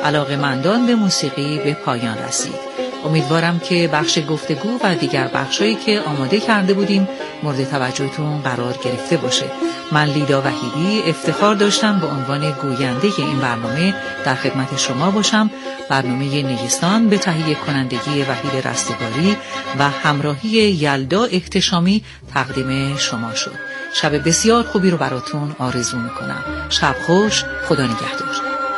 علاقه‌مندان به موسیقی به پایان رسید. امیدوارم که بخش گفتگو و دیگر بخشایی که آماده کرده بودیم مورد توجهتون قرار گرفته باشه. من لیدا وحیدی افتخار داشتم به عنوان گوینده این برنامه در خدمت شما باشم. برنامه نیستان به تهیه کنندگی وحید رستگاری و همراهی یلدا احتشامی تقدیم شما شد. شب بسیار خوبی رو براتون آرزو میکنم. شب خوش، خدا نگهدار.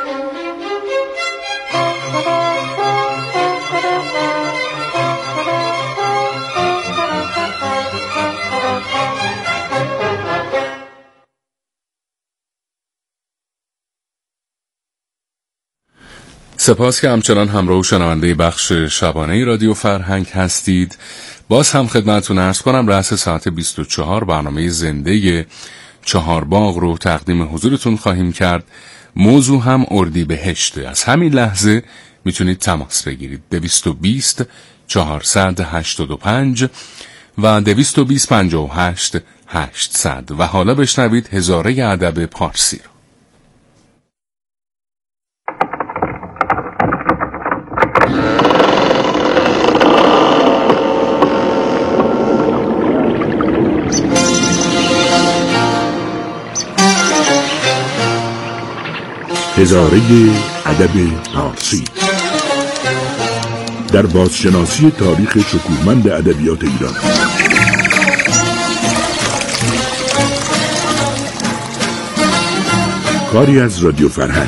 سپاس که همچنان همراه و شنونده بخش شبانه رادیو فرهنگ هستید. باز هم خدمتتون عرض کنم رأس ساعت 24 برنامه زنده چهارباغ رو تقدیم حضورتون خواهیم کرد. موضوع هم اردیبهشته. از همین لحظه میتونید تماس بگیرید 220 485 و 220 58 800 و حالا بشنوید هزاره ادب پارسی رو. هزاره ادب پارسی در بازشناسی تاریخ شکوهمند ادبیات ایران. کاری از رادیو فرهنگ.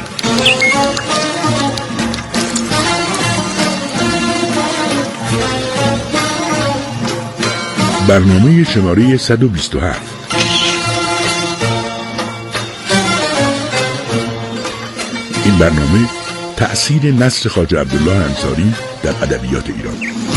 برنامه شماره 127. این برنامه تأثیر نثر خواجه عبدالله انصاری در ادبیات ایران.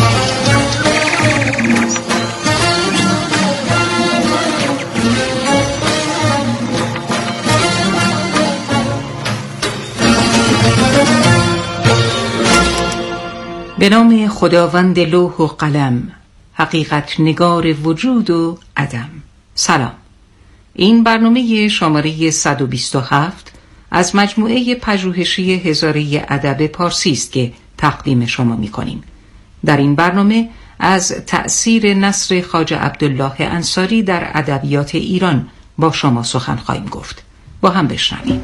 به نام خداوند لوح و قلم، حقیقت نگار وجود و عدم. سلام. این برنامه شماره 127 از مجموعه پژوهشی هزاره ادب پارسی است که تقدیم شما می‌کنیم. در این برنامه از تأثیر نثر خواجه عبدالله انصاری در ادبیات ایران با شما سخن خواهیم گفت. با هم بشنویم.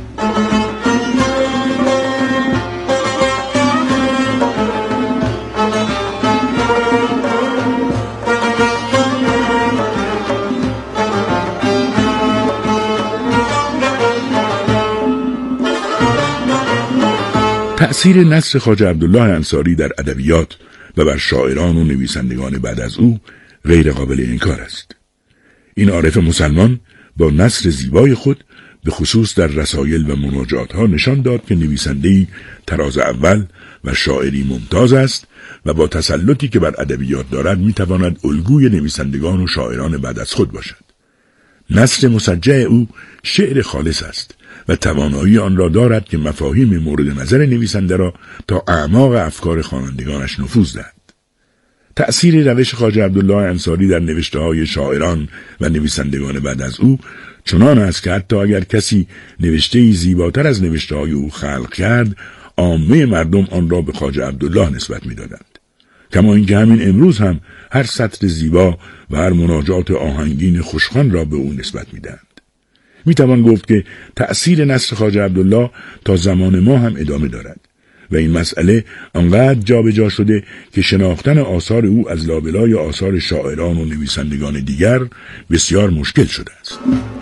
تأثیر نثر خواجه عبدالله انصاری در ادبیات و بر شاعران و نویسندگان بعد از او غیر قابل انکار است. این عارف مسلمان با نثر زیبای خود به خصوص در رسایل و مناجات‌ها نشان داد که نویسنده‌ای طراز اول و شاعری ممتاز است و با تسلطی که بر ادبیات دارد می‌تواند الگوی نویسندگان و شاعران بعد از خود باشد. نثر مسجع او شعر خالص است و توانایی آن را دارد که مفاهیم مورد نظر نویسنده را تا اعماق افکار خوانندگانش نفوذ دهد. تأثیر روش خواجه عبدالله انصاری در نوشته‌های شاعران و نویسندگان بعد از او چنان است که حتی اگر کسی نوشته‌ای زیباتر از نوشته‌های او خلق کرد، عامه مردم آن را به خواجه عبدالله نسبت می‌دادند. کما اینکه همین امروز هم هر سطر زیبا و هر مناجات آهنگین خوشخوان را به او نسبت می‌دهند. میتوان گفت که تأثیر نثر خواجه عبدالله تا زمان ما هم ادامه دارد و این مسئله آنقدر جابجا شده که شناختن آثار او از لابلای آثار شاعران و نویسندگان دیگر بسیار مشکل شده است.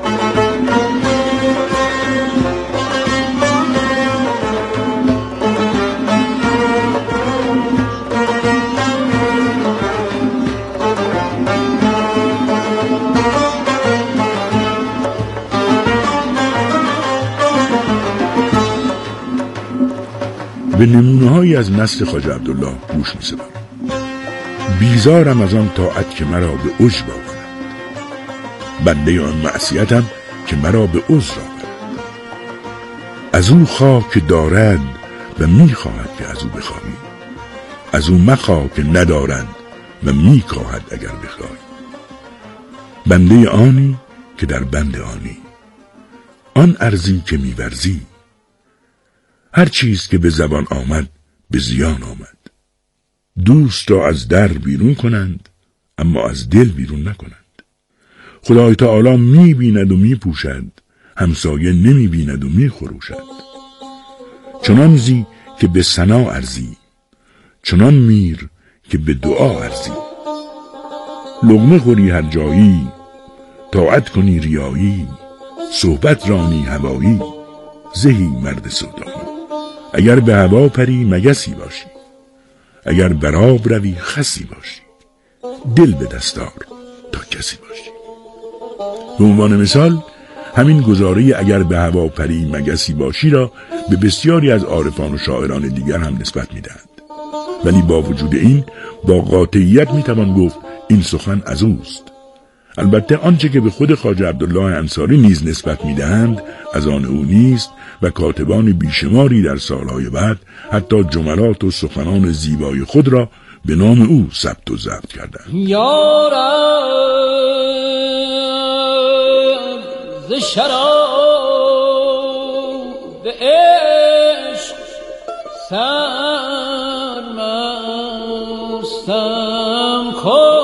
به نمونه‌هایی از نثر خواجه عبدالله گوش می‌سپارم. بیزارم از آن طاعت که مرا به عجب آورد، بنده آن معصیتم که مرا به عذر آورد. از او خواه که دارد و می‌خواهد که از او بخواهی، از او مخواه که ندارد و می‌خواهد اگر بخواهی. بنده آنی که در بند آنی، آن ارزی که می‌ورزی، هر چیز که به زبان آمد به زیان آمد. دوست را از در بیرون کنند اما از دل بیرون نکنند. خدای تعالی می بیند و می پوشد، همسایه نمی بیند و می خروشد. چنان زی که به ثنا ارزی، چنان میر که به دعا ارزی. لقمه خوری هر جایی، طاعت کنی ریایی، صحبت رانی هوایی، زهی مرد سودایی. اگر به هوا پری مگسی باشی، اگر براب روی خسی باشی، دل به دستار تا کسی باشی. به عنوان مثال همین گزاره اگر به هوا پری مگسی باشی را به بسیاری از عارفان و شاعران دیگر هم نسبت می‌دهند، ولی با وجود این با قاطعیت میتوان گفت این سخن از اوست. البته آنچه که به خود خواجه عبدالله انصاری نیز نسبت میدهند از آن او نیست و کاتبان بیشماری در سالهای بعد حتی جملات و سخنان زیبای خود را به نام او ثبت و ضبط کردند. یارم ز شراب عشق سرمستم کن.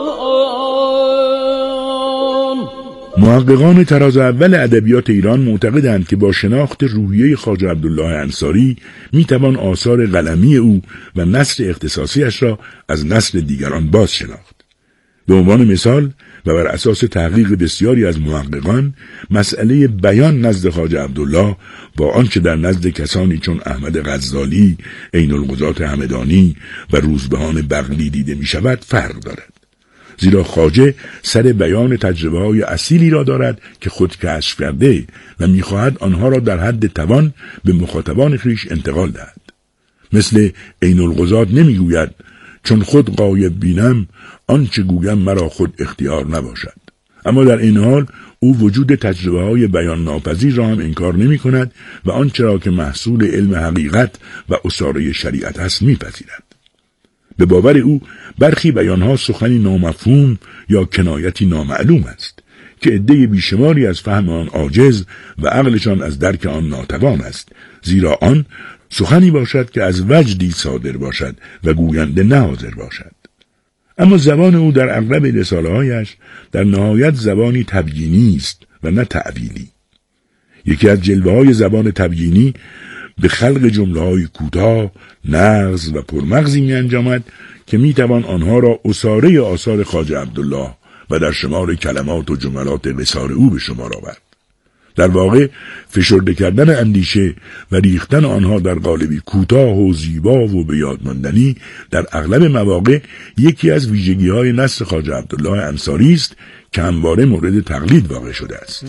محققان طراز اول ادبیات ایران معتقدند که با شناخت روحیه خواجه عبدالله انصاری میتوان آثار قلمی او و نثر اختصاصیش را از نثر دیگران باز شناخت. به عنوان مثال و بر اساس تحقیق بسیاری از محققان، مسئله بیان نزد خواجه عبدالله با آنچه در نزد کسانی چون احمد غزالی، عین القضات همدانی و روزبهان بغلی دیده می شود فرق دارد. زیرا خواجه سر بیان تجربه‌های اصیلی را دارد که خود کشف کرده و می‌خواهد آنها را در حد توان به مخاطبان خویش انتقال دهد. مثل عین القضات نمی‌گوید چون خود غایب بینم آنچه گویم مرا خود اختیار نباشد، اما در این حال او وجود تجربه‌های بیان ناپذیر را هم انکار نمی‌کند و آنچه را که محصول علم حقیقت و اصاره شریعت است می‌پذیرد. به باور او برخی بیانها سخنی نامفهوم یا کنایتی نامعلوم است که عده بیشماری از فهم آن عاجز و عقلشان از درک آن ناتوان است، زیرا آن سخنی باشد که از وجدی صادر باشد و گوینده نه حاضر باشد. اما زبان او در اغلب رساله‌هایش در نهایت زبانی تبیینی است و نه تعویلی. یکی از جلوه‌های زبان تبیینی به خلق جمله‌های کوتاه، نغز و پرمغزی می‌انجامد که می‌توان آنها را اصاره آثار خواجه عبدالله و در شمار کلمات و جملات قصار او به شمار آورد. در واقع فشرده کردن اندیشه و ریختن آنها در قالبی کوتاه و زیبا و به یاد ماندنی در اغلب مواقع یکی از ویژگی‌های نثر خواجه عبدالله انصاری است که همواره مورد تقلید واقع شده است.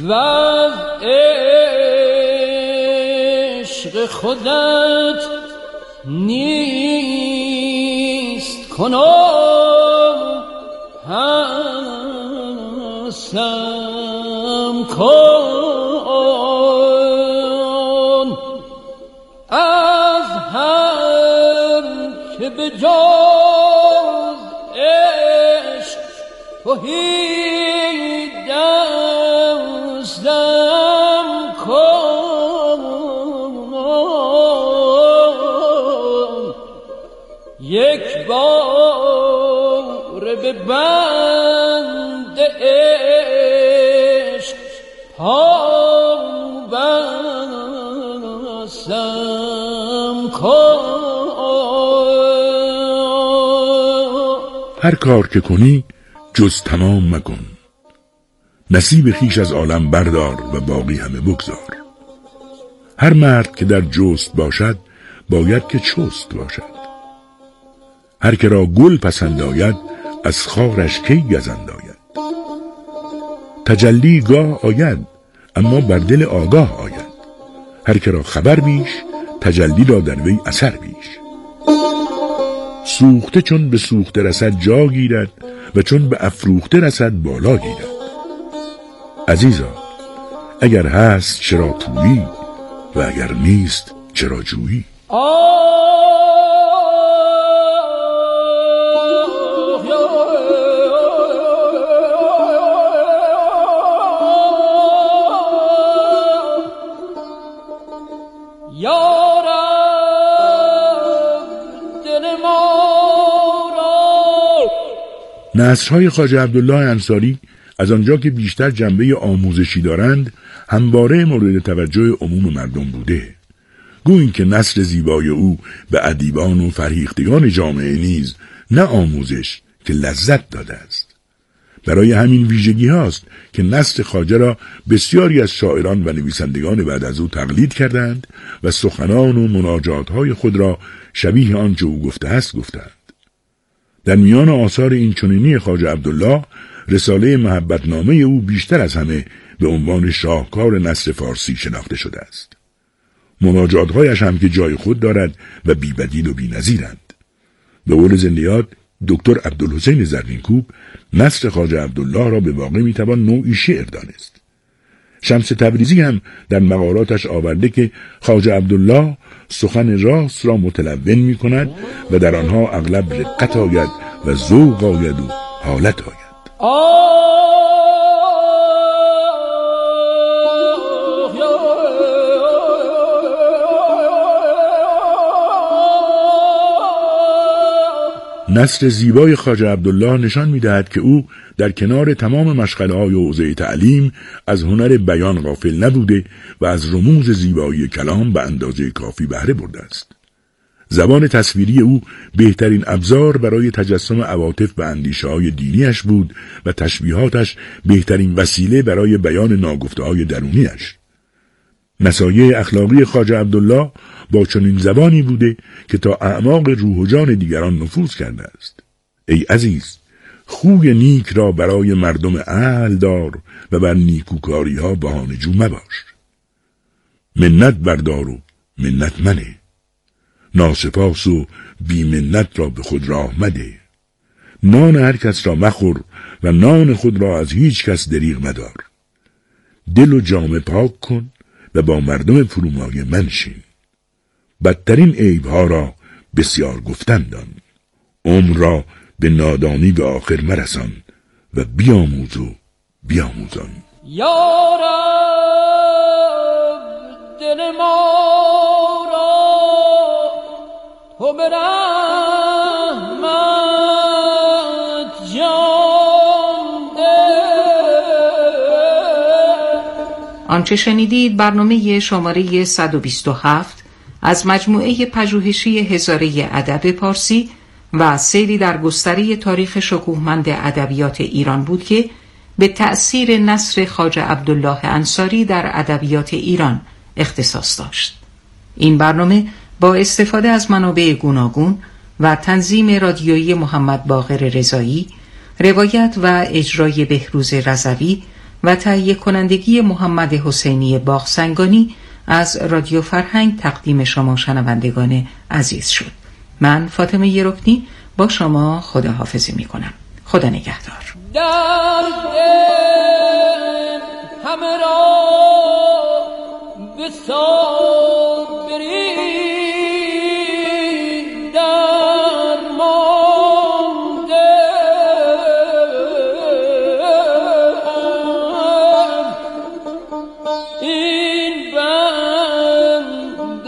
عشق خودت نیست کنم حسم کن از هر که به جز عشق توحید دستم کن. یک بار به بند عشق پا بستم کن. هر کار که کنی جز تمام مکن، نصیب خیش از عالم بردار و باقی همه بگذار. هر مرد که در جست باشد باید که چست باشد. هر که را گل پسند آید از خارش کی گزند آید. تجلی گاه آید اما بر دل آگاه آید. هر که را خبر بیش تجلی را در وی اثر بیش. سوخته چون به سوخته رسد جا گیرد و چون به افروخته رسد بالا گیرد. عزیزا اگر هست چرا پویی و اگر نیست چرا جویی. یارم نثرهای خواجه عبدالله انصاری از آنجا که بیشتر جنبه آموزشی دارند همواره مورد توجه عموم مردم بوده. گویی که نثر زیبای او به ادیبان و فرهیختگان جامعه نیز نه آموزش که لذت داده است. برای همین ویژگی هاست که نثر خواجه را بسیاری از شاعران و نویسندگان بعد از او تقلید کردند و سخنان و مناجاتهای خود را شبیه آنچه او گفته است گفتند. در میان آثار این چنینی خواجه عبدالله رساله محبتنامه او بیشتر از همه به عنوان شاهکار نثر فارسی شناخته شده است. مناجاتهایش هم که جای خود دارد و بی‌بدیل و بی‌نظیرند. به قول زندیات دکتر عبدالحسین زرینکوب نثر خواجه عبدالله را به واقع میتوان نوعی شعر دانست. شمس تبریزی هم در مقالاتش آورده که خواجه عبدالله سخن راست را متلون می کند و در آنها اغلب رقت آید و ذوق آید و حالت آید. نثر زیبای خواجه عبدالله نشان می‌دهد که او در کنار تمام مشغله‌های حوزه تعلیم از هنر بیان غافل نبوده و از رموز زیبایی کلام به اندازه کافی بهره برده است. زبان تصویری او بهترین ابزار برای تجسم عواطف و اندیشه‌های دینیش بود و تشبیهاتش بهترین وسیله برای بیان ناگفته‌های درونیش. نصایح اخلاقی خواجه عبدالله با چنین زبانی بوده که تا اعماق روح و جان دیگران نفوذ کرده است. ای عزیز، خوی نیک را برای مردم اهل دار و بر نیکوکاری ها بهانه جو مباش. منت بردار و منت منه، ناسپاس و بی منت را به خود راه مده. نان هر کس را مخور و نان خود را از هیچ کس دریغ مدار. دل و جامه پاک کن و با مردم فرومایه منشین. بدترین عیبها را بسیار گفتن دان. عمر را به نادانی به آخر مرسان و بیاموز و بیاموزان. یا رب دل ما را تو به رحمت جان ده. آنچه شنیدید برنامه شماره 127 از مجموعه پژوهشی هزاره ادب پارسی و سیری در گستره تاریخ شکوهمند ادبیات ایران بود که به تأثیر نثر خواجه عبدالله انصاری در ادبیات ایران اختصاص داشت. این برنامه با استفاده از منابع گوناگون و تنظیم رادیویی محمد باقر رضایی، روایت و اجرای بهروز رضوی و تهیه کنندگی محمد حسینی باغسنگانی از رادیو فرهنگ تقدیم شما شنوندگان عزیز شد. من فاطمه رکنی با شما خداحافظی می کنم. خدا نگهدار. درد همه را به صبری درمانده، این بند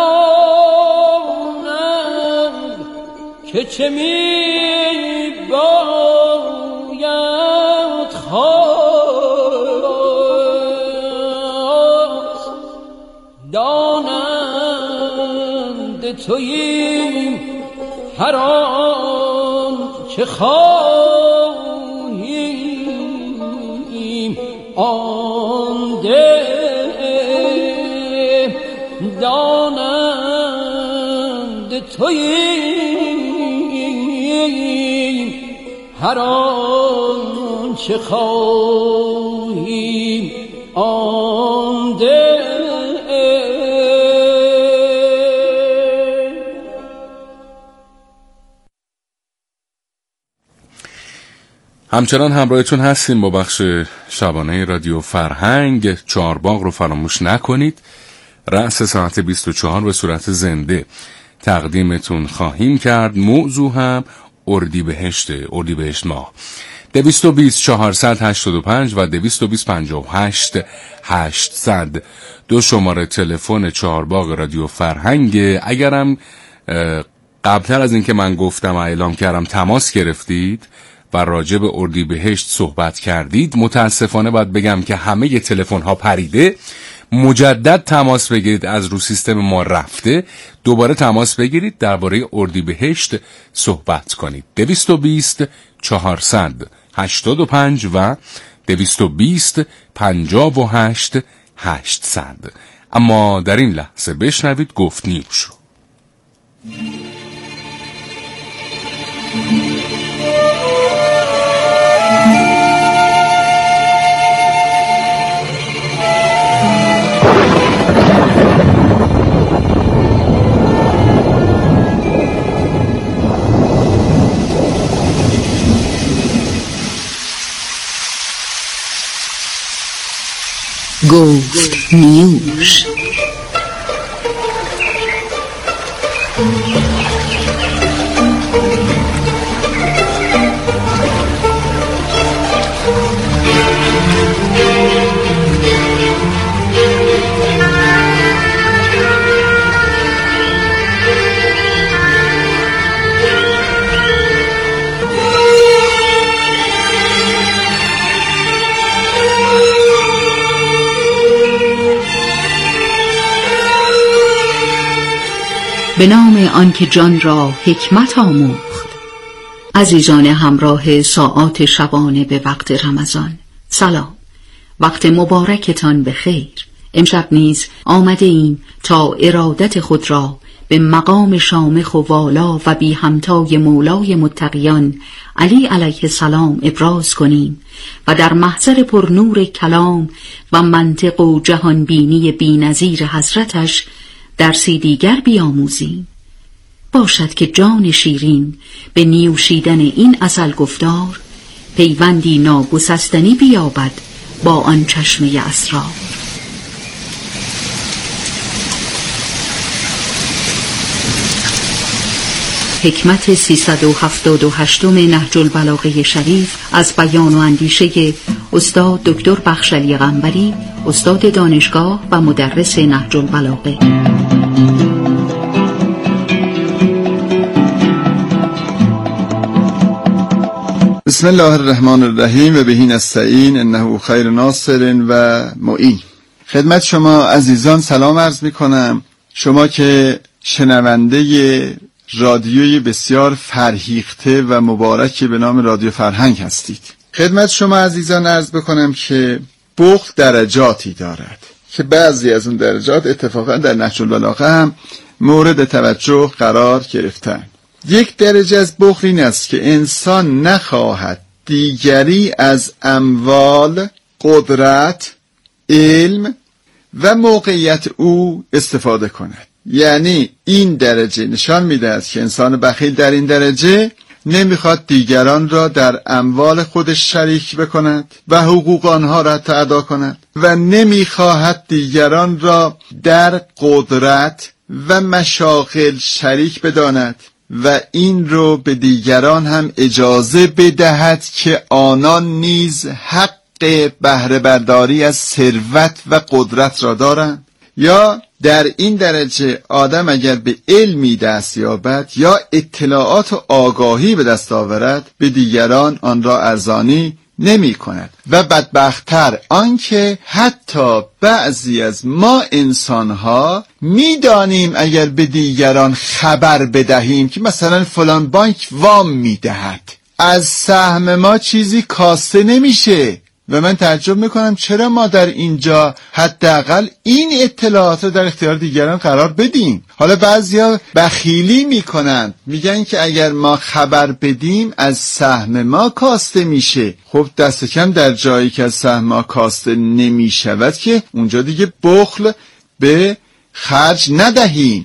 ندانند که چه می باید خواست. دانند توییم هر آن چه خواهیم آن ده. دانند توییم هر آن چه خواهیم آن ده. همچنان همراهتون هستیم با بخش شبانه رادیو فرهنگ. چهارباغ رو فراموش نکنید. رأس ساعت 24 به صورت زنده تقدیمتون خواهیم کرد. موضوع هم اردیبهشت ماه. 220 485 و 220 58 800 دو شماره تلفن چهارباغ رادیو فرهنگ. اگرم قبلتر از اینکه من گفتم اعلام کردم تماس گرفتید و راجع به اردیبهشت صحبت کردید. متاسفانه باید بگم که همه تلفن ها پریده. مجدد تماس بگیرید، از رو سیستم ما رفته. دوباره تماس بگیرید، درباره اردیبهشت صحبت کنید. 220 400 85 و 220 58 800. اما در این لحظه بشنوید گفت نیوش رو. گفت نیوش. به نام آنکه جان را حکمت آموخت. عزیزان همراه ساعات شبانه به وقت رمضان، سلام. وقت مبارکتان به خیر. امشب نیز آمده ایم تا ارادت خود را به مقام شامخ و والا و بی همتای مولای متقیان علی علیه السلام ابراز کنیم و در محضر پر نور کلام و منطق و جهانبینی بی نظیر حضرتش درسی دیگر بیاموزیم. باشد که جان شیرین به نیوشیدن این عسل گفتار پیوندی ناگسستنی بیابد با آن چشمه اسرار. حکمت 378 نهج البلاغه شریف از بیان و اندیشه استاد دکتر بخشعلی قنبری، استاد دانشگاه و مدرس نهج البلاغه. بسم الله الرحمن الرحیم و بهی نستعین انه خیر ناصر و معین. خدمت شما عزیزان سلام عرض می کنم. شما که شنونده رادیوی بسیار فرهیخته و مبارکی به نام رادیو فرهنگ هستید. خدمت شما عزیزان عرض بکنم که بخل درجاتی دارد که بعضی از اون درجات اتفاقا در نهج البلاغه هم مورد توجه قرار گرفتن. یک درجه از بخل این است که انسان نخواهد دیگری از اموال، قدرت، علم و موقعیت او استفاده کند. یعنی این درجه نشان می‌دهد که انسان بخیل در این درجه نمیخواد دیگران را در اموال خودش شریک بکند و حقوق آنها را ادا کند و نمیخواهد دیگران را در قدرت و مشاغل شریک بداند و این رو به دیگران هم اجازه بدهد که آنان نیز حق بهره برداری از ثروت و قدرت را دارند. یا در این درجه آدم اگر به علمی دست یابد یا اطلاعات و آگاهی به دست آورد به دیگران آن را ارزانی نمی کند. و بدبخت‌تر آنکه حتی بعضی از ما انسان‌ها می‌دانیم اگر به دیگران خبر بدهیم که مثلا فلان بانک وام می‌دهد، از سهم ما چیزی کاسته نمیشه و من تعجب میکنم چرا ما در اینجا حداقل این اطلاعات رو در اختیار دیگران قرار بدیم. حالا بعضیا بخیلی میکنن، میگن که اگر ما خبر بدیم از سهم ما کاسته میشه. خب دست کم در جایی که از سهم ما کاسته نمیشود که اونجا دیگه بخل به خرج ندهیم.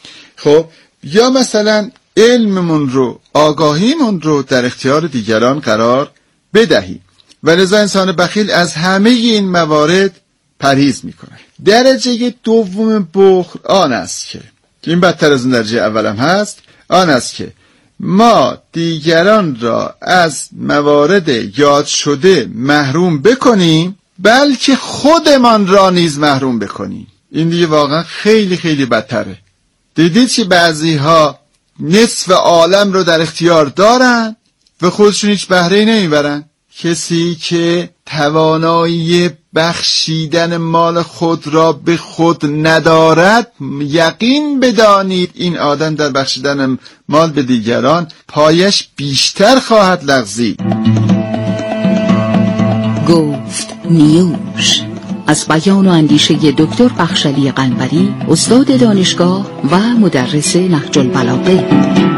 خب یا مثلا علممون رو، آگاهیمون رو در اختیار دیگران قرار بدهیم. و لذا انسان بخیل از همه این موارد پرهیز میکنه. درجه دوم بخل آن است که این بدتر از اون درجه اولم هست، آن است که ما دیگران را از موارد یاد شده محروم بکنیم بلکه خودمان را نیز محروم بکنیم. این دیگه واقعا خیلی خیلی بدتره. دیدید که بعضی ها نصف عالم رو در اختیار دارن و خودشون هیچ بهره‌ای نمیبرن. کسی که توانایی بخشیدن مال خود را به خود ندارد، یقین بدانید این آدم در بخشیدن مال به دیگران پایش بیشتر خواهد لغزید. گفت نیوش از بیان و اندیشه دکتر بخشلی قنبری، استاد دانشگاه و مدرس نهج البلاغه.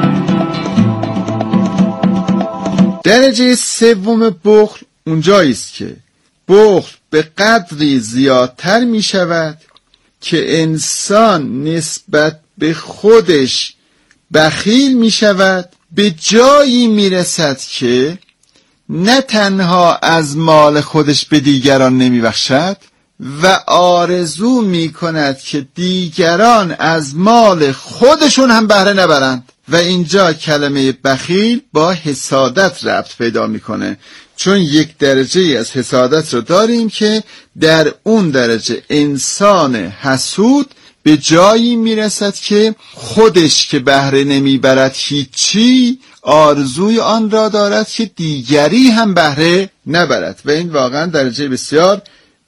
درجه سوم بخل اونجایی است که بخل به قدری زیادتر می شود که انسان نسبت به خودش بخیل می شود، به جایی می رسد که نه تنها از مال خودش به دیگران نمی بخشد و آرزو می کند که دیگران از مال خودشون هم بهره نبرند. و اینجا کلمه بخیل با حسادت ربط پیدا میکنه، چون یک درجه از حسادت رو داریم که در اون درجه انسان حسود به جایی میرسد که خودش که بهره نمیبرد هیچی، آرزوی آن را دارد که دیگری هم بهره نبرد و این واقعا درجه بسیار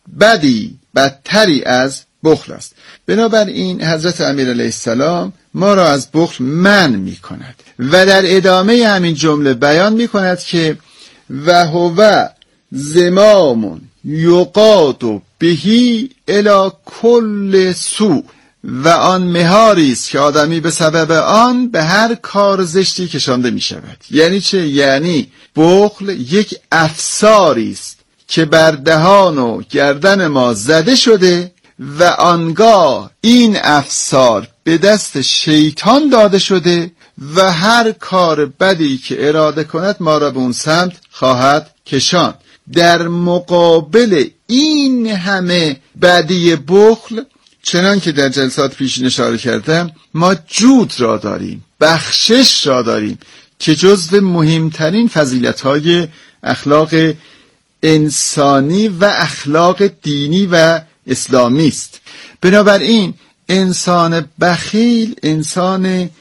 بدتری از بخل است. بنابراین حضرت امیر علیه السلام ما را از بخل منع می کند و در ادامه همین جمله بیان می کند که و هو زمام یقاد بهی الی کل سوء، و آن مهاری است که آدمی به سبب آن به هر کار زشتی کشانده می شود. یعنی چه؟ یعنی بخل یک افساری است که بر دهان و گردن ما زده شده و آنگاه این افسار به دست شیطان داده شده و هر کار بدی که اراده کند ما را به اون سمت خواهد کشان. در مقابل این همه بدی بخل، چنان که در جلسات پیشین اشاره کردم، ما جود را داریم، بخشش را داریم که جزو مهمترین فضیلت‌های اخلاق انسانی و اخلاق دینی و اسلامی است. بنابراین انسان بخیل انسان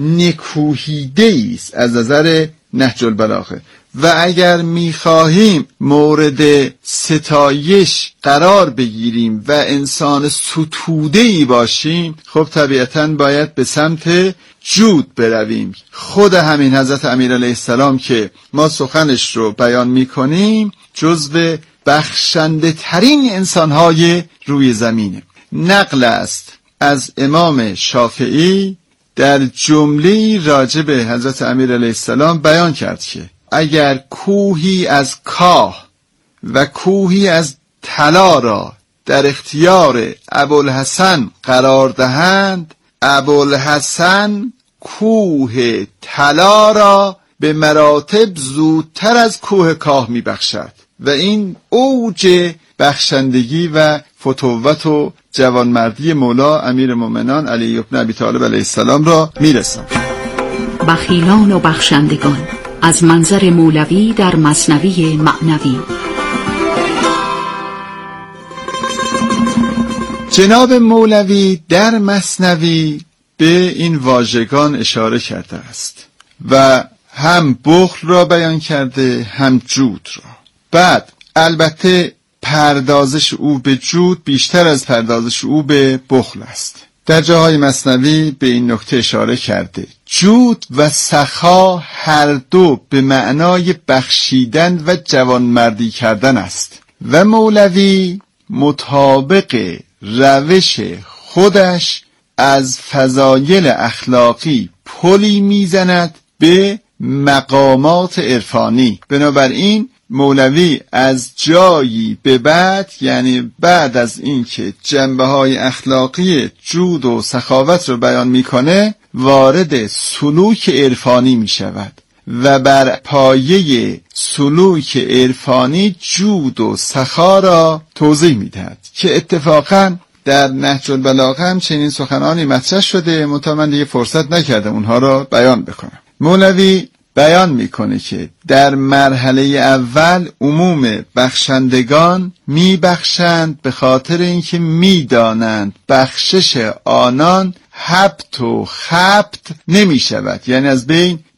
نکوهیده است از نظر نهج البلاغه و اگر می‌خواهیم مورد ستایش قرار بگیریم و انسان ستوده‌ای باشیم، خب طبیعتاً باید به سمت جود برویم. خود همین حضرت امیر علیه السلام که ما سخنش رو بیان می‌کنیم جزو بخشنده ترین انسان‌های روی زمینه. نقل است از امام شافعی در جمله‌ای راجع به حضرت امیر علیه السلام بیان کرد که اگر کوهی از کاه و کوهی از طلا را در اختیار ابوالحسن قرار دهند، ابوالحسن کوه طلا را به مراتب زودتر از کوه کاه می بخشد و این اوج بخشندگی و فتوت و جوانمردی مولا امیرالمومنین علی بن ابی طالب علیه السلام را می رسند. بخیلان و بخشندگان از منظر مولوی در مثنوی معنوی. جناب مولوی در مثنوی به این واژگان اشاره کرده است و هم بخل را بیان کرده هم جود را. بعد البته پردازش او به جود بیشتر از پردازش او به بخل است. در جاهای مثنوی به این نکته اشاره کرده جود و سخا هر دو به معنای بخشیدن و جوانمردی کردن است و مولوی مطابق روش خودش از فضایل اخلاقی پلی میزند به مقامات عرفانی. بنابراین مولوی از جایی به بعد، یعنی بعد از اینکه جنبه‌های اخلاقی جود و سخاوت رو بیان میکنه، وارد سلوک عرفانی میشود و بر پایه سلوک عرفانی جود و سخا را توضیح میدهد که اتفاقاً در نهج البلاغه هم چنین سخنانی مطرح شده، منتها من دیگه فرصت نکردم اونها را بیان بکنم. مولوی بیان میکنه که در مرحله اول عموم بخشندگان میبخشند به خاطر اینکه میدانند بخشش آنان هبط و خبط نمیشود، یعنی از بین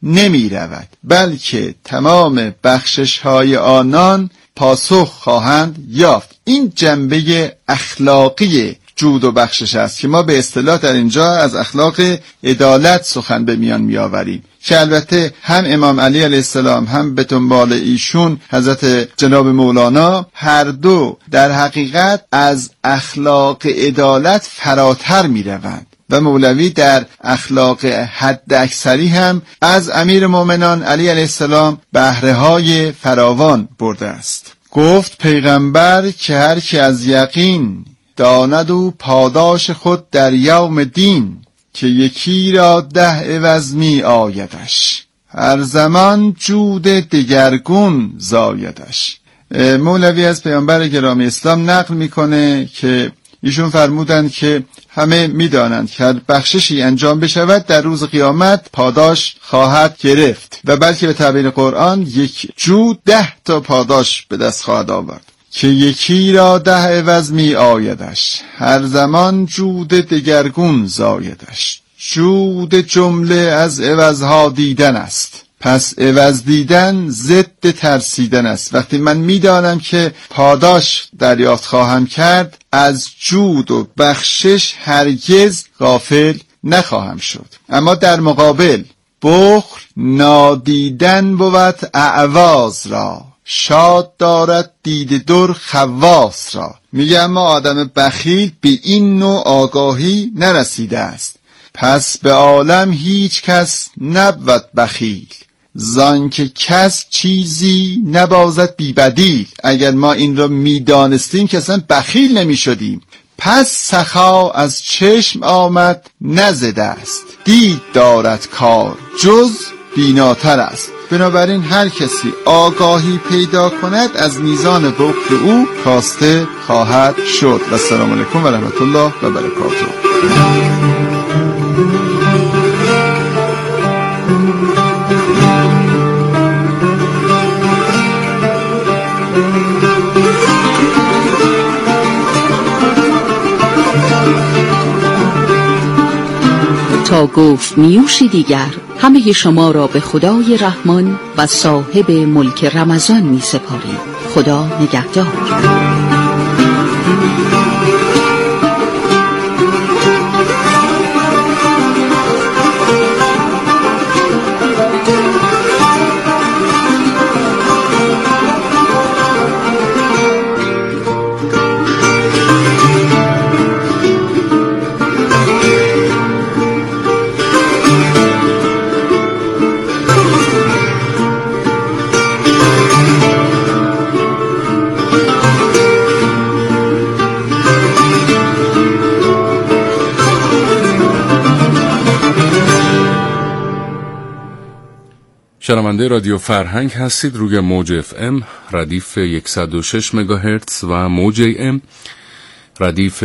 نمی رود، بلکه تمام بخشش های آنان پاسخ خواهند یافت. این جنبه اخلاقی جود و بخشش است که ما به اصطلاح در اینجا از اخلاق عدالت سخن به میان می آوریم، که البته هم امام علی علیه السلام هم به دنبال ایشون حضرت جناب مولانا هر دو در حقیقت از اخلاق عدالت فراتر می روند و مولوی در اخلاق حد اکثری هم از امیر مومنان علی علیه السلام بهره های فراوان برده است. گفت پیغمبر که هر که از یقین داند و پاداش خود در یوم دین، که یکی را 10 عوض می آیدش، هر زمان جود دگرگون زایدش. مولوی از پیامبر گرامی اسلام نقل میکنه که ایشون فرمودند که همه میدانند که هر بخششی انجام بشود در روز قیامت پاداش خواهد گرفت و بلکه به تعبیر قرآن یک جود 10 تا پاداش به دست خواهد آورد، که یکی را 10 عوض می آیدش، هر زمان جود دگرگون زایدش. جود جمله از عوضها دیدن است، پس عوض دیدن ضد ترسیدن است. وقتی من میدانم که پاداش دریافت خواهم کرد، از جود و بخشش هرگز غافل نخواهم شد. اما در مقابل بخل نادیدن بود اعواز را، شاد دارد دید در خواص را. میگه اما آدم بخیل به این نوع آگاهی نرسیده است، پس به عالم هیچ کس نبود بخیل، زان که کس چیزی نبازد بی بدیل. اگر ما این را میدانستیم که اصلا بخیل نمی شدیم. پس سخا از چشم آمد نزده است، دید دارد کار جز بیناتر است. بنابراین هر کسی آگاهی پیدا کند از میزان بخل او کاسته خواهد شد. و السلام علیکم و رحمت الله و برکاته. تا گفت نیوشی دیگر، همه شما را به خدای رحمان و صاحب ملک رمضان می سپاریم. خدا نگهدار. شنونده رادیو فرهنگ هستید. روی موج FM ردیف 106 مگاهرتز و موج AM ردیف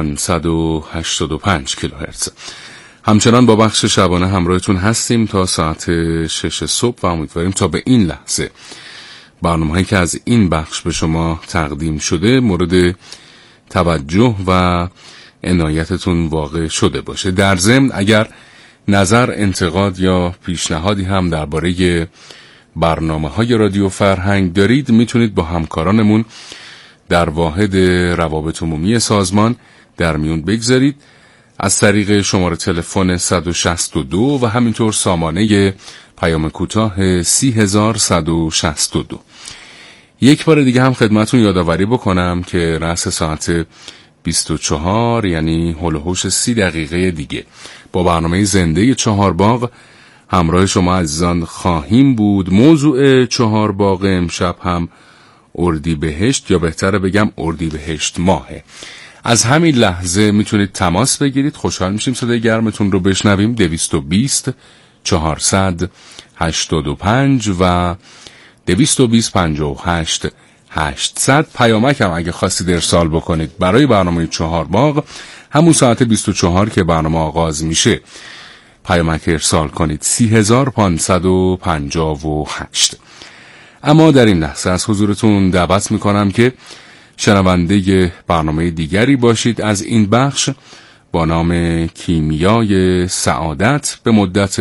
585 کیلوهرتز. همچنان با بخش شبانه همراهتون هستیم تا ساعت 6 صبح و امیدواریم تا به این لحظه برنامه‌هایی که از این بخش به شما تقدیم شده مورد توجه و عنایتتون واقع شده باشه. در ضمن اگر نظر، انتقاد یا پیشنهادی هم درباره برنامه‌های رادیو فرهنگ دارید، میتونید با همکارانمون در واحد روابط عمومی سازمان در میون بگذارید از طریق شماره تلفن 162 و همینطور سامانه پیام کوتاه 30162. یک بار دیگه هم خدمتون یادآوری بکنم که رأس ساعت 24 یعنی هول و هوش 30 دقیقه دیگه با برنامه زنده چهارباغ همراه شما عزیزان خواهیم بود. موضوع چهارباغ امشب هم اردیبهشت یا بهتره بگم اردیبهشت ماهه. از همین لحظه میتونید تماس بگیرید. خوشحال میشیم صدای گرمتون رو بشنویم. 220 485 و 220 58 800. پیامک هم اگه خواستید ارسال بکنید برای برنامه چهارباغ همون ساعت 24 که برنامه آغاز میشه پیامک ارسال کنید 3558. اما در این لحظه از حضورتون دعوت میکنم که شنونده برنامه دیگری باشید از این بخش با نام کیمیای سعادت به مدت